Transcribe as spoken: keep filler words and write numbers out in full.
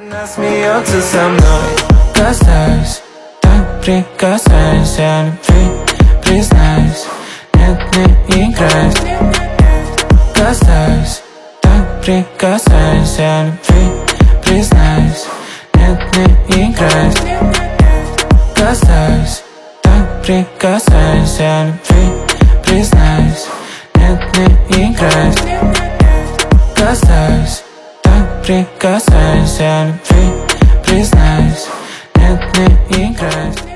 Она смеется со мной. Касаюсь, так прикасаюсь, я любви признаюсь. Нет, не играюсь. Касаюсь, так прикасаюсь, я любви признаюсь. Нет, не играюсь. Касаюсь, так прикасаюсь, я любви признаюсь. Нет, не играюсь. Касаюсь, так прикасаюсь, я любви признаюсь. Нет, не играюсь.